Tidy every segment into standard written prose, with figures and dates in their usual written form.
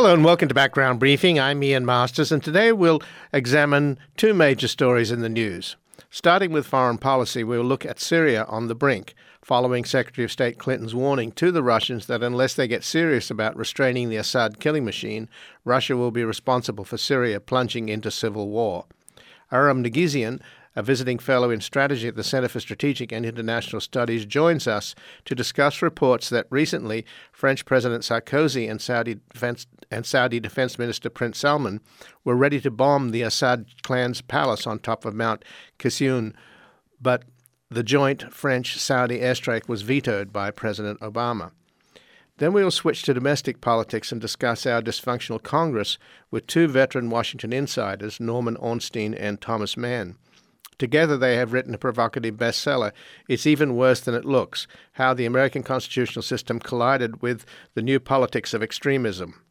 Hello and welcome to Background Briefing. I'm Ian Masters, and today we'll examine two major stories in the news. Starting with foreign policy, we'll look at Syria on the brink, following Secretary of State Clinton's warning to the Russians that unless they get serious about restraining the Assad killing machine, Russia will be responsible for Syria plunging into civil war. Aram Negizyan, a visiting fellow in strategy at the Center for Strategic and International Studies, joins us to discuss reports that recently French President Sarkozy and Saudi Defense Minister Prince Salman were ready to bomb the Assad clan's palace on top of Mount Qassim, but the joint French-Saudi airstrike was vetoed by President Obama. Then we will switch to domestic politics and discuss our dysfunctional Congress with two veteran Washington insiders, Norman Ornstein and Thomas Mann. Together they have written a provocative bestseller, It's Even Worse Than It Looks, How the American Constitutional System Collided with the New Politics of Extremism.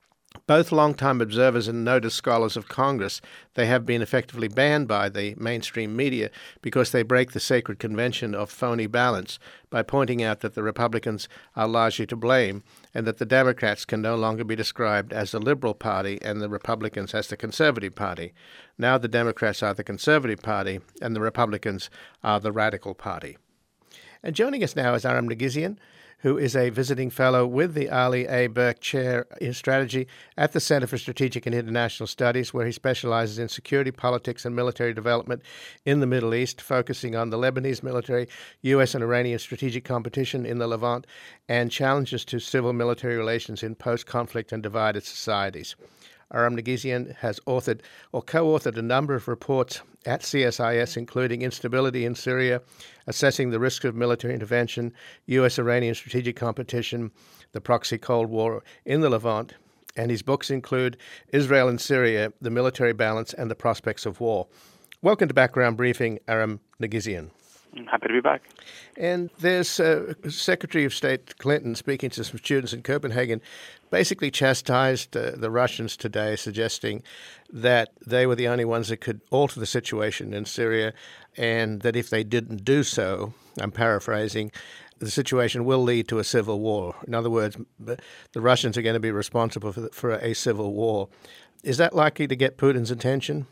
Both longtime observers and noted scholars of Congress, they have been effectively banned by the mainstream media because they break the sacred convention of phony balance by pointing out that the Republicans are largely to blame and that the Democrats can no longer be described as the Liberal Party and the Republicans as the Conservative Party. Now the Democrats are the Conservative Party and the Republicans are the Radical Party. And joining us now is Aram Negizyan, who is a visiting fellow with the Ali A. Burke Chair in Strategy at the Center for Strategic and International Studies, where he specializes in security, politics, and military development in the Middle East, focusing on the Lebanese military, U.S. and Iranian strategic competition in the Levant, and challenges to civil-military relations in post-conflict and divided societies. Aram Negizyan has authored or co-authored a number of reports at CSIS, including Instability in Syria, Assessing the Risk of Military Intervention, U.S.-Iranian Strategic Competition, the Proxy Cold War in the Levant, and his books include Israel and Syria, The Military Balance and the Prospects of War. Welcome to Background Briefing, Aram Negizyan. I'm happy to be back. And there's Secretary of State Clinton speaking to some students in Copenhagen, basically chastised the Russians today, suggesting that they were the only ones that could alter the situation in Syria, and that if they didn't do so, I'm paraphrasing, the situation will lead to a civil war. In other words, the Russians are going to be responsible for a civil war. Is that likely to get Putin's attention?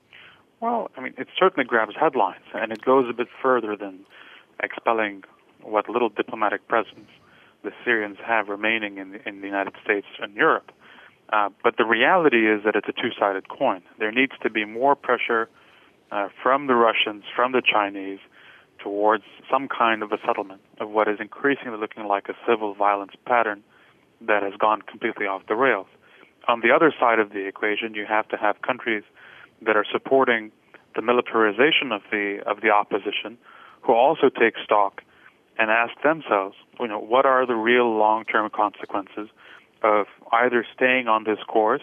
Well, I mean, it certainly grabs headlines, and it goes a bit further than expelling what little diplomatic presence the Syrians have remaining in the United States and Europe. But the reality is that it's a two-sided coin. There needs to be more pressure from the Russians, from the Chinese, towards some kind of a settlement of what is increasingly looking like a civil violence pattern that has gone completely off the rails. On the other side of the equation, you have to have countries that are supporting the militarization of the opposition, who also take stock and ask themselves, what are the real long-term consequences of either staying on this course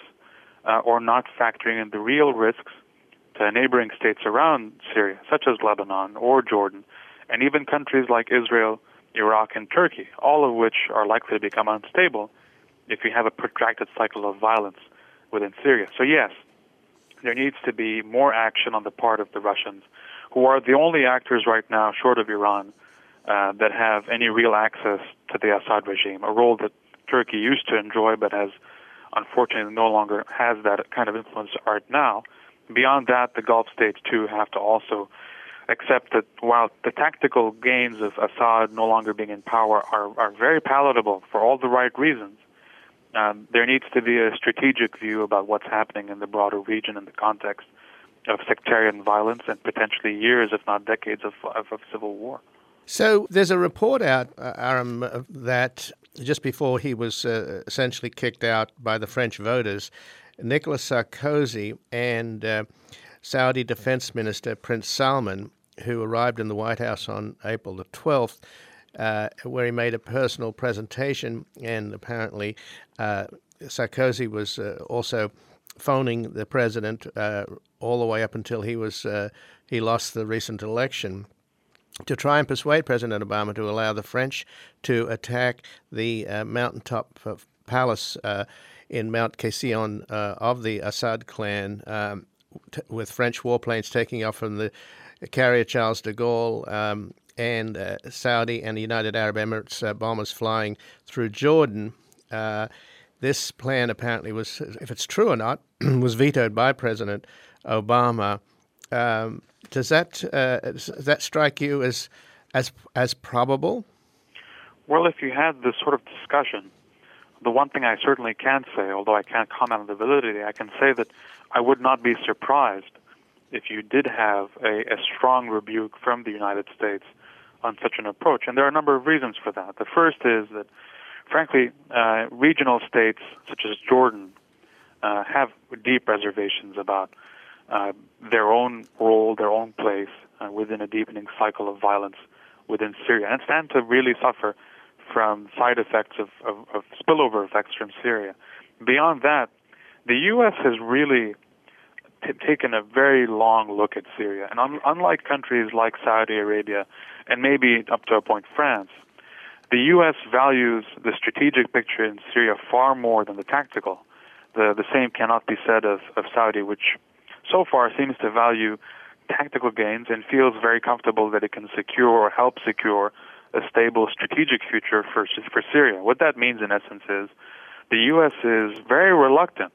or not factoring in the real risks to neighboring states around Syria, such as Lebanon or Jordan, and even countries like Israel, Iraq, and Turkey, all of which are likely to become unstable if you have a protracted cycle of violence within Syria. So yes, there needs to be more action on the part of the Russians, who are the only actors right now, short of Iran, that have any real access to the Assad regime, a role that Turkey used to enjoy but has unfortunately no longer has that kind of influence right now. Beyond that, the Gulf states, too, have to also accept that while the tactical gains of Assad no longer being in power are very palatable for all the right reasons, there needs to be a strategic view about what's happening in the broader region in the context of sectarian violence and potentially years, if not decades, of civil war. So there's a report out, Aram, that just before he was essentially kicked out by the French voters, Nicolas Sarkozy and Saudi Defense Minister Prince Salman, who arrived in the White House on April the 12th, where he made a personal presentation, and apparently Sarkozy was also phoning the president all the way up until he lost the recent election, to try and persuade President Obama to allow the French to attack the mountaintop palace in Mount Qassim of the Assad clan, with French warplanes taking off from the carrier Charles de Gaulle, and Saudi and the United Arab Emirates bombers flying through Jordan. this plan apparently was, if it's true or not, was vetoed by President Obama. Does that strike you as probable? Well, if you had this sort of discussion, the one thing I certainly can say, although I can't comment on the validity, I can say that I would not be surprised if you did have a strong rebuke from the United States on such an approach. And there are a number of reasons for that. The first is that, frankly, regional states such as Jordan have deep reservations about their own role, their own place within a deepening cycle of violence within Syria, and stand to really suffer from side effects of spillover effects from Syria. Beyond that, the U.S. has really taken a very long look at Syria. And unlike countries like Saudi Arabia and maybe up to a point France, the U.S. values the strategic picture in Syria far more than the tactical. The same cannot be said of Saudi, which so far seems to value tactical gains and feels very comfortable that it can secure or help secure a stable strategic future for Syria. What that means, in essence, is the U.S. is very reluctant,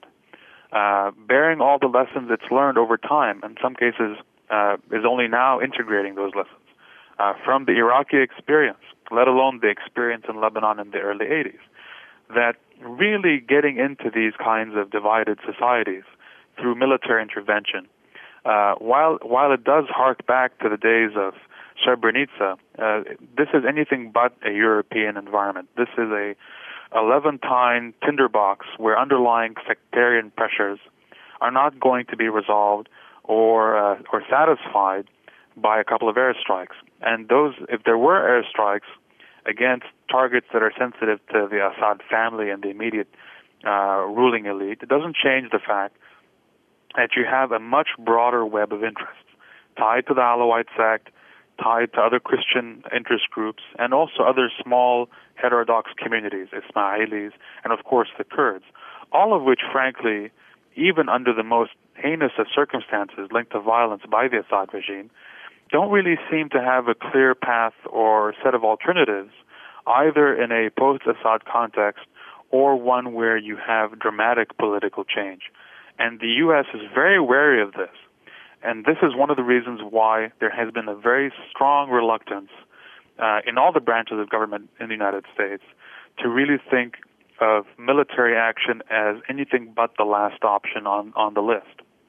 bearing all the lessons it's learned over time, in some cases is only now integrating those lessons from the Iraqi experience, let alone the experience in Lebanon in the early 80s, that really getting into these kinds of divided societies through military intervention, while it does hark back to the days of Srebrenica, this is anything but a European environment. This is a Levantine tinderbox where underlying sectarian pressures are not going to be resolved or satisfied by a couple of airstrikes. And those, if there were airstrikes against targets that are sensitive to the Assad family and the immediate ruling elite, it doesn't change the fact that you have a much broader web of interests tied to the Alawite sect, tied to other Christian interest groups, and also other small heterodox communities, Ismailis, and of course the Kurds, all of which, frankly, even under the most heinous of circumstances linked to violence by the Assad regime, don't really seem to have a clear path or set of alternatives, either in a post-Assad context or one where you have dramatic political change. And the U.S. is very wary of this. And this is one of the reasons why there has been a very strong reluctance in all the branches of government in the United States to really think of military action as anything but the last option on the list.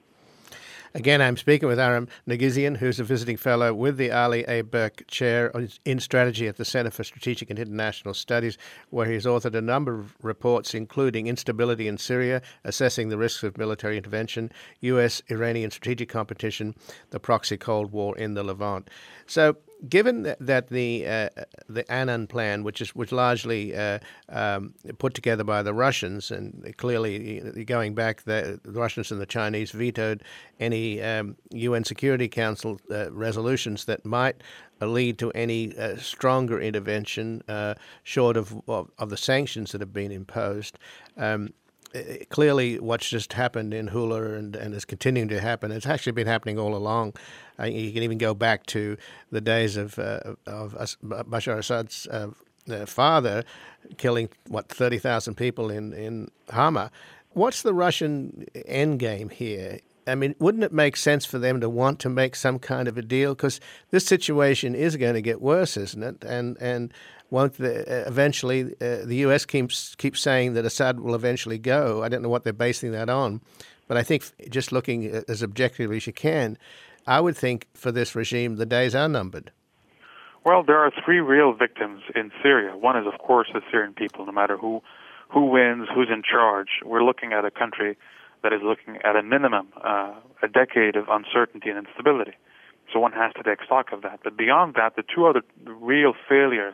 Again, I'm speaking with Aram Nagizian, who's a visiting fellow with the Ali A. Burke Chair in Strategy at the Center for Strategic and International Studies, where he's authored a number of reports, including Instability in Syria, Assessing the Risks of Military Intervention, U.S.-Iranian Strategic Competition, the Proxy Cold War in the Levant. So, given that the Annan plan, which was largely put together by the Russians, and clearly going back, the Russians and the Chinese vetoed any UN Security Council resolutions that might lead to any stronger intervention short of the sanctions that have been imposed. Clearly, what's just happened in Hula and is continuing to happen, it's actually been happening all along. You can even go back to the days of Bashar Assad's father killing, 30,000 people in Hama. What's the Russian end game here? I mean, wouldn't it make sense for them to want to make some kind of a deal? Because this situation is going to get worse, isn't it? And won't eventually the U.S. keeps saying that Assad will eventually go. I don't know what they're basing that on. But I think just looking as objectively as you can, I would think for this regime the days are numbered. Well, there are three real victims in Syria. One is, of course, the Syrian people, no matter who wins, who's in charge. We're looking at a country that is looking at a minimum, a decade of uncertainty and instability. So one has to take stock of that. But beyond that, the two other real failures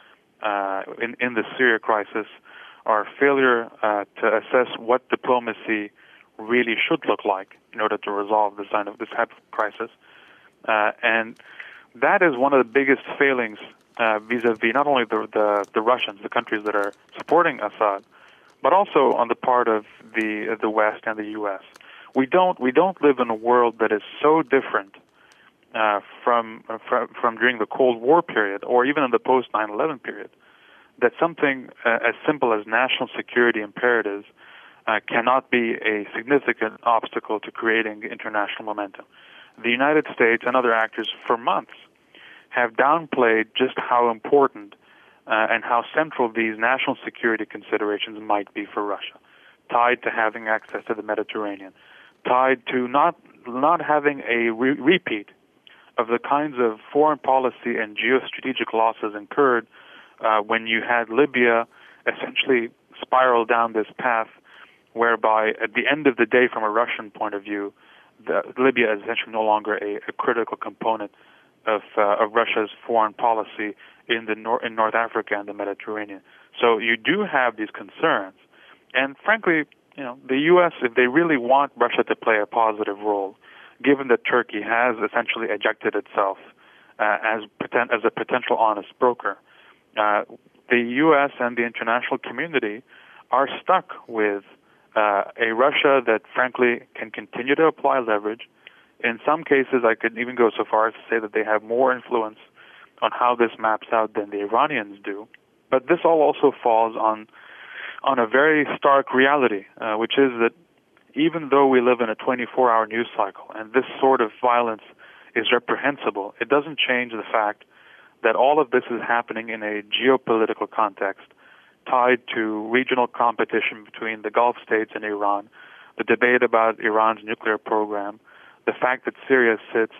in the Syria crisis are failure to assess what diplomacy really should look like in order to resolve this type of crisis. And that is one of the biggest failings vis-a-vis not only the Russians, the countries that are supporting Assad, but also on the part of the West and the U.S. We don't live in a world that is so different from during the Cold War period, or even in the post 9/11 period, that something as simple as national security imperatives cannot be a significant obstacle to creating international momentum. The United States and other actors for months have downplayed just how important and how central these national security considerations might be for Russia, tied to having access to the Mediterranean, tied to not having a repeat of the kinds of foreign policy and geostrategic losses incurred when you had Libya essentially spiral down this path whereby at the end of the day, from a Russian point of view, Libya is essentially no longer a critical component of Russia's foreign policy in North Africa and the Mediterranean. So you do have these concerns, and frankly, the U.S., if they really want Russia to play a positive role, given that Turkey has essentially ejected itself as a potential honest broker, the U.S. and the international community are stuck with a Russia that, frankly, can continue to apply leverage. In some cases, I could even go so far as to say that they have more influence on how this maps out than the Iranians do. But this all also falls on a very stark reality, which is that even though we live in a 24-hour news cycle and this sort of violence is reprehensible, it doesn't change the fact that all of this is happening in a geopolitical context tied to regional competition between the Gulf states and Iran, the debate about Iran's nuclear program, the fact that Syria sits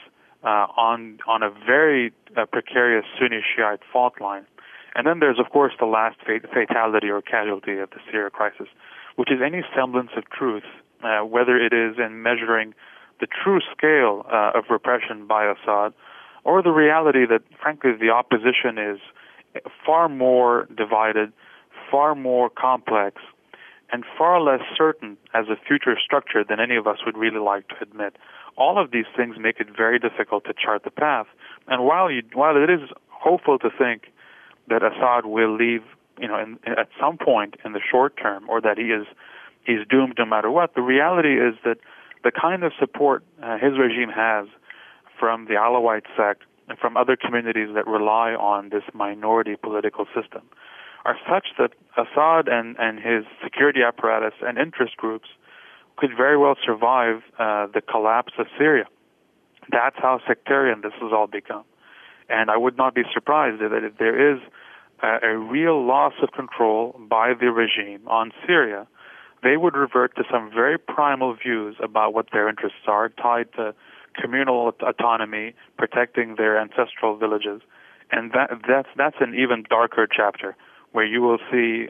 on a very precarious Sunni Shiite fault line. And then there's, of course, the last fatality or casualty of the Syria crisis, which is any semblance of truth, whether it is in measuring the true scale of repression by Assad, or the reality that, frankly, the opposition is far more divided, far more complex, and far less certain as a future structure than any of us would really like to admit. All of these things make it very difficult to chart the path. And while it is hopeful to think that Assad will leave, at some point in the short term, or that he's doomed no matter what, the reality is that the kind of support his regime has from the Alawite sect and from other communities that rely on this minority political system are such that Assad and his security apparatus and interest groups could very well survive the collapse of Syria. That's how sectarian this has all become. And I would not be surprised that if there is a real loss of control by the regime on Syria, they would revert to some very primal views about what their interests are, tied to communal autonomy, protecting their ancestral villages. And that's an even darker chapter, where you will see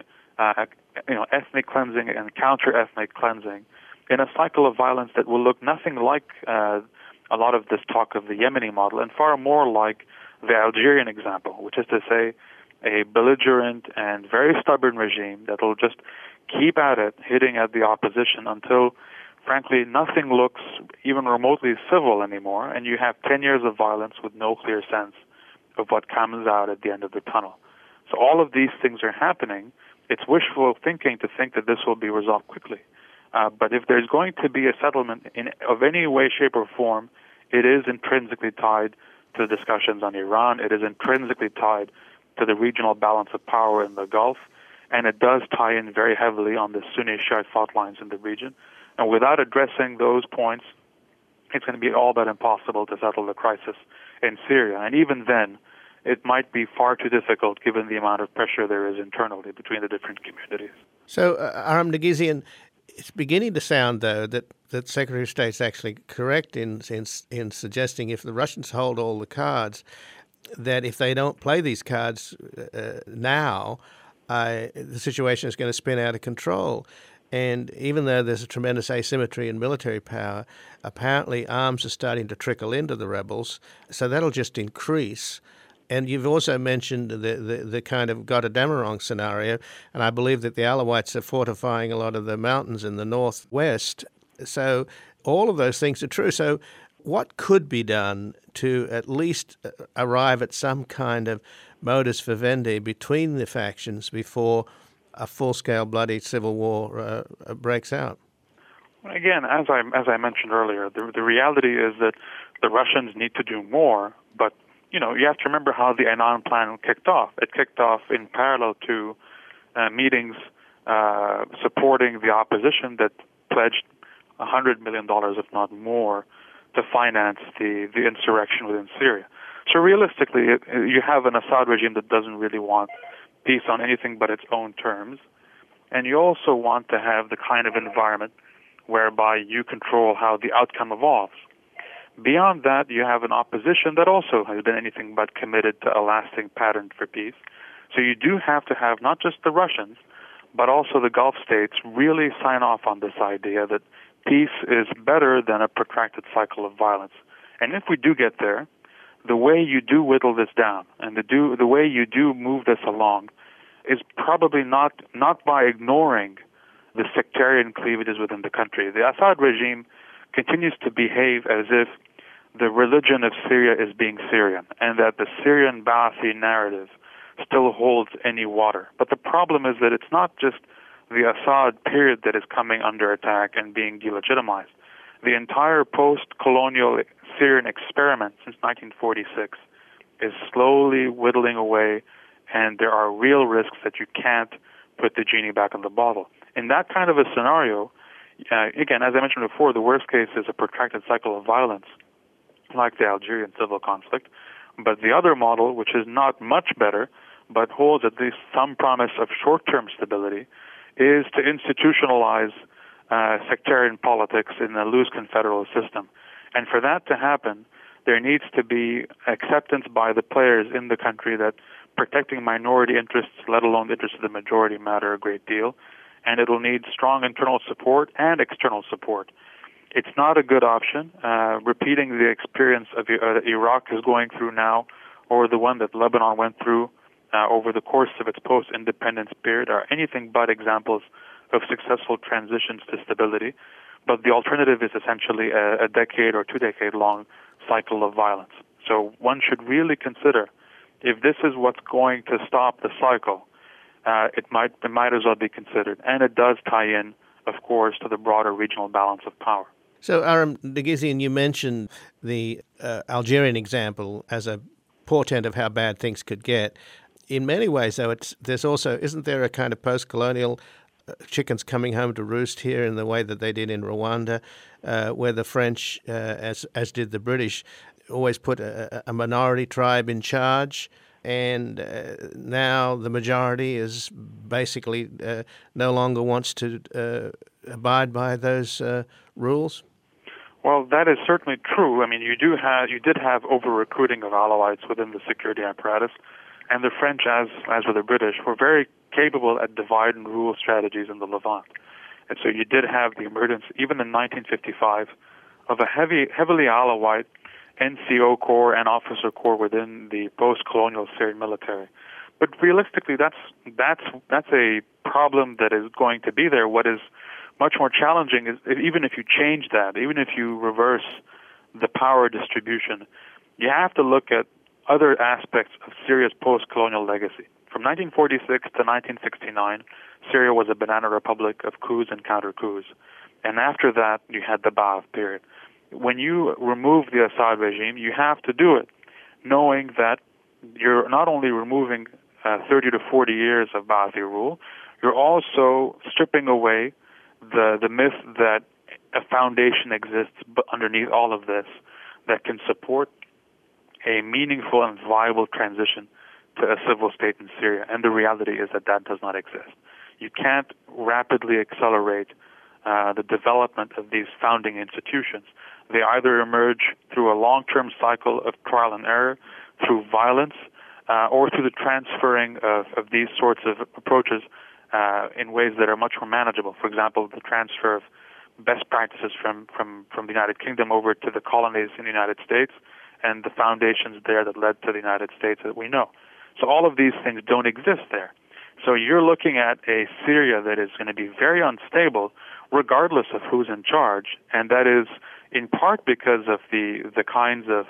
ethnic cleansing and counter-ethnic cleansing in a cycle of violence that will look nothing like a lot of this talk of the Yemeni model, and far more like the Algerian example, which is to say a belligerent and very stubborn regime that will just keep at it, hitting at the opposition until, frankly, nothing looks even remotely civil anymore, and you have 10 years of violence with no clear sense of what comes out at the end of the tunnel. So all of these things are happening. It's wishful thinking to think that this will be resolved quickly. But if there's going to be a settlement of any way, shape, or form, it is intrinsically tied to the discussions on Iran. It is intrinsically tied to the regional balance of power in the Gulf, and it does tie in very heavily on the Sunni Shiite fault lines in the region. And without addressing those points, it's going to be all but impossible to settle the crisis in Syria. And even then, it might be far too difficult given the amount of pressure there is internally between the different communities. So, Aram Negizyan, it's beginning to sound, though, that Secretary of State's actually correct in suggesting if the Russians hold all the cards, that if they don't play these cards now, the situation is going to spin out of control. And even though there's a tremendous asymmetry in military power, apparently arms are starting to trickle into the rebels, so that'll just increase. And you've also mentioned the kind of Gotterdammerung scenario, and I believe that the Alawites are fortifying a lot of the mountains in the northwest. So all of those things are true. So what could be done to at least arrive at some kind of modus vivendi between the factions before a full-scale bloody civil war breaks out? Again, as I mentioned earlier, the reality is that the Russians need to do more, but you have to remember how the Annan Plan kicked off. It kicked off in parallel to meetings supporting the opposition that pledged $100 million, if not more, to finance the insurrection within Syria. So realistically, you have an Assad regime that doesn't really want peace on anything but its own terms, and you also want to have the kind of environment whereby you control how the outcome evolves. Beyond that, you have an opposition that also has been anything but committed to a lasting pattern for peace. So you do have to have not just the Russians, but also the Gulf states really sign off on this idea that peace is better than a protracted cycle of violence. And if we do get there, the way you do whittle this down and the way you do move this along is probably not by ignoring the sectarian cleavages within the country. The Assad regime continues to behave as if the religion of Syria is being Syrian and that the Syrian Ba'athi narrative still holds any water. But the problem is that it's not just the Assad period that is coming under attack and being delegitimized. The entire post-colonial Syrian experiment since 1946 is slowly whittling away, and there are real risks that you can't put the genie back in the bottle. In that kind of a scenario, again, as I mentioned before, the worst case is a protracted cycle of violence, like the Algerian civil conflict. But the other model, which is not much better, but holds at least some promise of short-term stability, is to institutionalize sectarian politics in a loose confederal system. And for that to happen, there needs to be acceptance by the players in the country that protecting minority interests, let alone the interests of the majority, matter a great deal. And it'll need strong internal support and external support. It's not a good option. Repeating the experience of that Iraq is going through now, or the one that Lebanon went through over the course of its post-independence period, are anything but examples of successful transitions to stability. But the alternative is essentially a decade or 2-decade-long cycle of violence. So one should really consider, if this is what's going to stop the cycle, it might as well be considered. And it does tie in, of course, to the broader regional balance of power. So, Aram Dagizian, you mentioned the Algerian example as a portent of how bad things could get. In many ways, though, isn't there a kind of post-colonial chickens coming home to roost here in the way that they did in Rwanda, where the French, as did the British, always put a minority tribe in charge, and now the majority is basically no longer wants to abide by those rules? Well, that is certainly true. I mean, you did have over-recruiting of Alawites within the security apparatus, and the French, as were the British, were very capable at divide and rule strategies in the Levant. And so you did have the emergence, even in 1955, of a heavily Alawite NCO corps and officer corps within the post-colonial Syrian military. But realistically, that's a problem that is going to be there. What is much more challenging is even if you change that, even if you reverse the power distribution, you have to look at other aspects of Syria's post-colonial legacy. From 1946 to 1969, Syria was a banana republic of coups and counter-coups. And after that, you had the Ba'ath period. When you remove the Assad regime, you have to do it, knowing that you're not only removing 30 to 40 years of Ba'athi rule, you're also stripping away the myth that a foundation exists underneath all of this that can support a meaningful and viable transition to a civil state in Syria. And the reality is that does not exist. You can't rapidly accelerate the development of these founding institutions. They either emerge through a long-term cycle of trial and error, through violence, or through the transferring of these sorts of approaches in ways that are much more manageable. For example, the transfer of best practices from the United Kingdom over to the colonies in the United States and the foundations there that led to the United States that we know. So all of these things don't exist there. So you're looking at a Syria that is going to be very unstable regardless of who's in charge, and that is in part because of the kinds of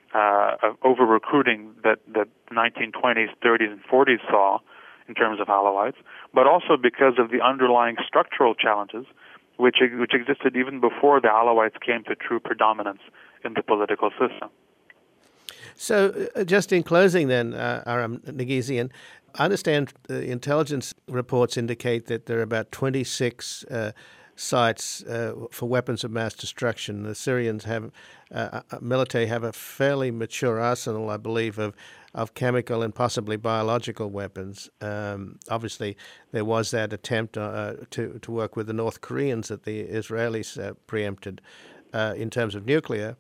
over-recruiting that the 1920s, 30s, and 40s saw in terms of Alawites, but also because of the underlying structural challenges which existed even before the Alawites came to true predominance in the political system. So, just in closing then, Aram Negesian, I understand intelligence reports indicate that there are about 26 sites for weapons of mass destruction. The Syrians have, military have a fairly mature arsenal, I believe, of chemical and possibly biological weapons. Obviously, there was that attempt to work with the North Koreans that the Israelis preempted in terms of nuclear.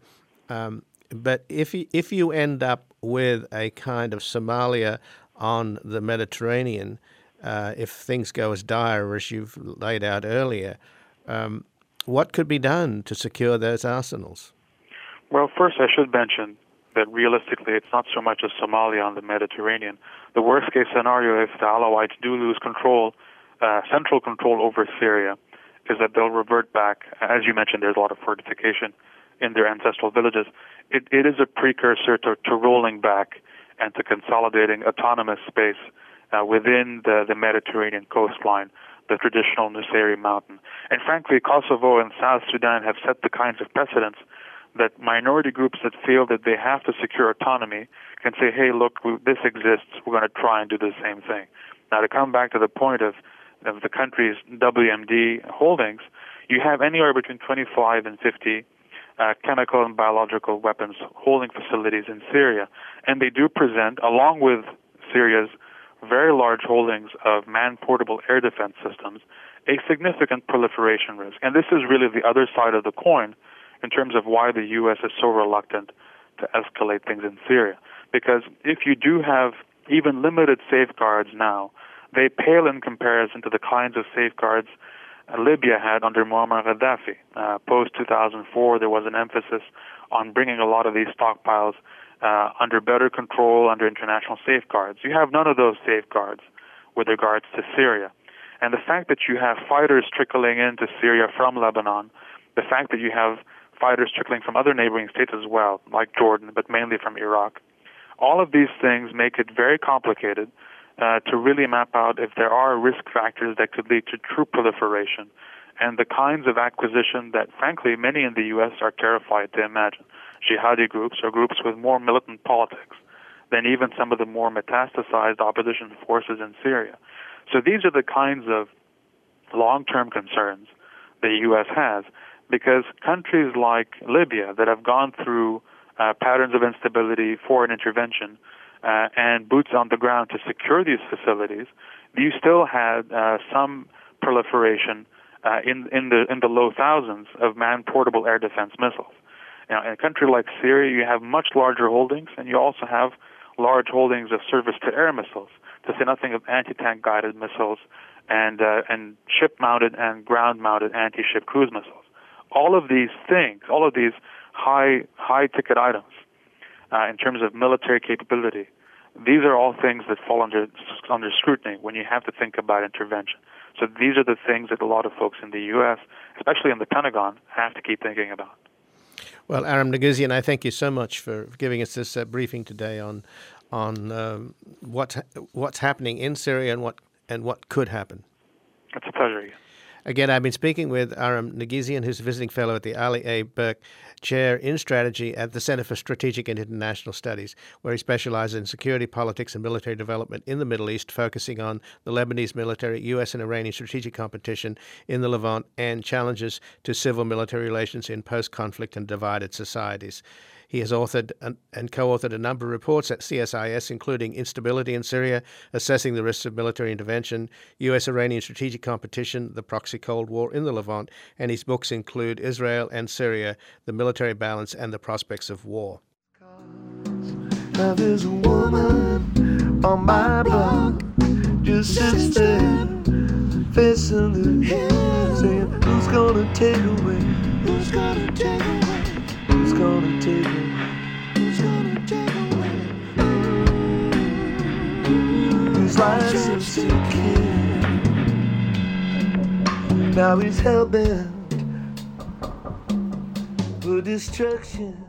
But if you end up with a kind of Somalia on the Mediterranean, if things go as dire as you've laid out earlier, what could be done to secure those arsenals? Well, first I should mention that realistically it's not so much as Somalia on the Mediterranean. The worst-case scenario, if the Alawites do lose control, central control over Syria, is that they'll revert back. As you mentioned, there's a lot of fortification in their ancestral villages. It is a precursor to rolling back and to consolidating autonomous space within the Mediterranean coastline, the traditional Nusayri Mountain. And frankly, Kosovo and South Sudan have set the kinds of precedents that minority groups that feel that they have to secure autonomy can say, hey, look, this exists, we're going to try and do the same thing. Now, to come back to the point of the country's WMD holdings, you have anywhere between 25 and 50 chemical and biological weapons holding facilities in Syria. And they do present, along with Syria's very large holdings of man-portable air defense systems, a significant proliferation risk. And this is really the other side of the coin in terms of why the U.S. is so reluctant to escalate things in Syria. Because if you do have even limited safeguards now, they pale in comparison to the kinds of safeguards Libya had under Muammar Gaddafi. Post-2004, there was an emphasis on bringing a lot of these stockpiles under better control, under international safeguards. You have none of those safeguards with regards to Syria. And the fact that you have fighters trickling into Syria from Lebanon, the fact that you have fighters trickling from other neighboring states as well, like Jordan, but mainly from Iraq, all of these things make it very complicated to really map out if there are risk factors that could lead to true proliferation and the kinds of acquisition that, frankly, many in the U.S. are terrified to imagine. Jihadi groups or groups with more militant politics than even some of the more metastasized opposition forces in Syria. So these are the kinds of long-term concerns the U.S. has, because countries like Libya that have gone through patterns of instability, foreign intervention, and boots on the ground to secure these facilities, you still had some proliferation in the low thousands of man-portable air defense missiles. Now, in a country like Syria, you have much larger holdings, and you also have large holdings of surface-to-air missiles, to say nothing of anti-tank guided missiles and ship-mounted and ground-mounted anti-ship cruise missiles. All of these things, all of these high-ticket items, in terms of military capability, these are all things that fall under scrutiny when you have to think about intervention. So these are the things that a lot of folks in the U.S., especially in the Pentagon, have to keep thinking about. Well, Aram Negesian, I thank you so much for giving us this briefing today on what's happening in Syria and what could happen. It's a pleasure. Again, I've been speaking with Aram Negesian, who's a visiting fellow at the Ali A. Burke Chair in Strategy at the Center for Strategic and International Studies, where he specializes in security, politics, and military development in the Middle East, focusing on the Lebanese military, U.S. and Iranian strategic competition in the Levant, and challenges to civil-military relations in post-conflict and divided societies. He has authored and co-authored a number of reports at CSIS, including Instability in Syria, Assessing the Risks of Military Intervention, U.S.-Iranian Strategic Competition, The Proxy Cold War in the Levant, and his books include Israel and Syria, The Military Balance and the Prospects of War. There's a woman on my block, just sits there, facing the hill, saying, who's gonna take away? Who's gonna take away? Who's gonna take away? Who's gonna take away? His license to kill. Now he's hell-bent for destruction.